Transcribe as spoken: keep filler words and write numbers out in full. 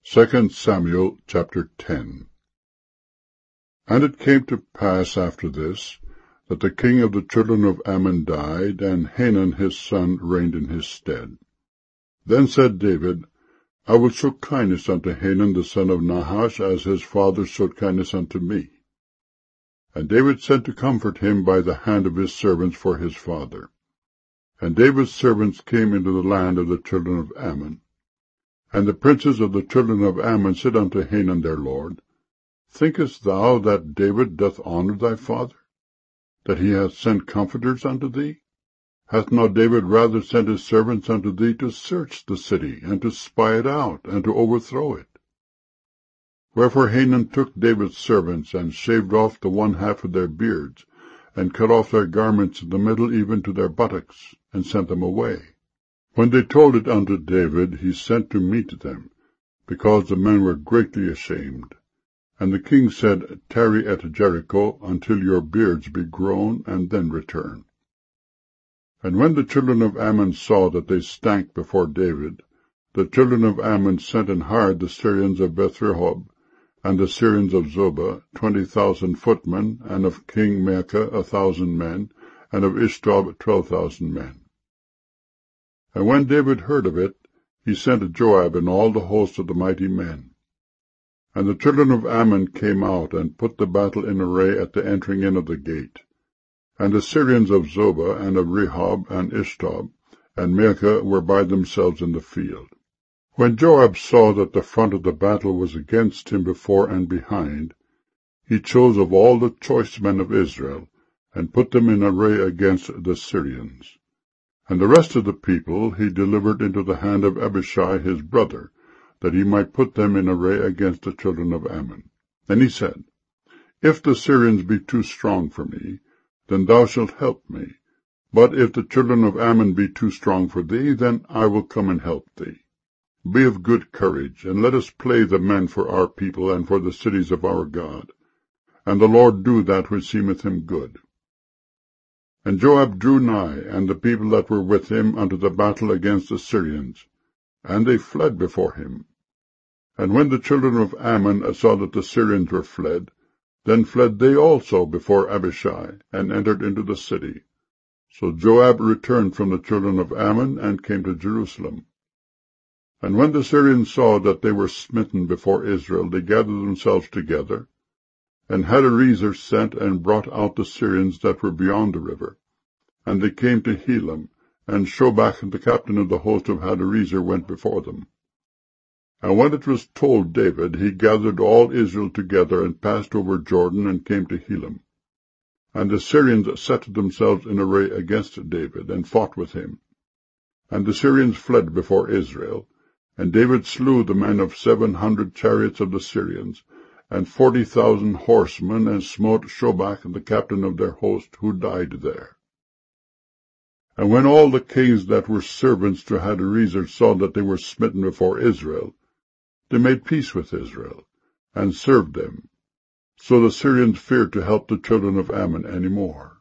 Second Samuel chapter ten. And it came to pass after this, that the king of the children of Ammon died, and Hanun his son reigned in his stead. Then said David, I will show kindness unto Hanun the son of Nahash, as his father showed kindness unto me. And David sent to comfort him by the hand of his servants for his father. And David's servants came into the land of the children of Ammon. And the princes of the children of Ammon said unto Hanun their lord, Thinkest thou that David doth honour thy father, that he hath sent comforters unto thee? Hath not David rather sent his servants unto thee to search the city, and to spy it out, and to overthrow it? Wherefore Hanun took David's servants, and shaved off the one half of their beards, and cut off their garments in the middle even to their buttocks, and sent them away. When they told it unto David, he sent to meet them, because the men were greatly ashamed. And the king said, Tarry at Jericho until your beards be grown, and then return. And when the children of Ammon saw that they stank before David, the children of Ammon sent and hired the Syrians of Beth-rehob, and the Syrians of Zobah, twenty thousand footmen, and of King Maacah a thousand men, and of Ishtob twelve thousand men. And when David heard of it, he sent Joab and all the host of the mighty men. And the children of Ammon came out, and put the battle in array at the entering in of the gate. And the Syrians of Zobah, and of Rehob, and Ishtob, and Maacah were by themselves in the field. When Joab saw that the front of the battle was against him before and behind, he chose of all the choice men of Israel, and put them in array against the Syrians. And the rest of the people he delivered into the hand of Abishai his brother, that he might put them in array against the children of Ammon. And he said, If the Syrians be too strong for me, then thou shalt help me. But if the children of Ammon be too strong for thee, then I will come and help thee. Be of good courage, and let us play the men for our people, and for the cities of our God. And the Lord do that which seemeth him good. And Joab drew nigh, and the people that were with him, unto the battle against the Syrians, and they fled before him. And when the children of Ammon saw that the Syrians were fled, then fled they also before Abishai, and entered into the city. So Joab returned from the children of Ammon, and came to Jerusalem. And when the Syrians saw that they were smitten before Israel, they gathered themselves together. And Hadarezer sent and brought out the Syrians that were beyond the river. And they came to Helam, and Shobach the captain of the host of Hadarezer went before them. And when it was told David, he gathered all Israel together, and passed over Jordan, and came to Helam. And the Syrians set themselves in array against David, and fought with him. And the Syrians fled before Israel, and David slew the men of seven hundred chariots of the Syrians, and forty thousand horsemen, and smote Shobach the captain of their host, who died there. And when all the kings that were servants to Hadarezer saw that they were smitten before Israel, they made peace with Israel, and served them. So the Syrians feared to help the children of Ammon any more.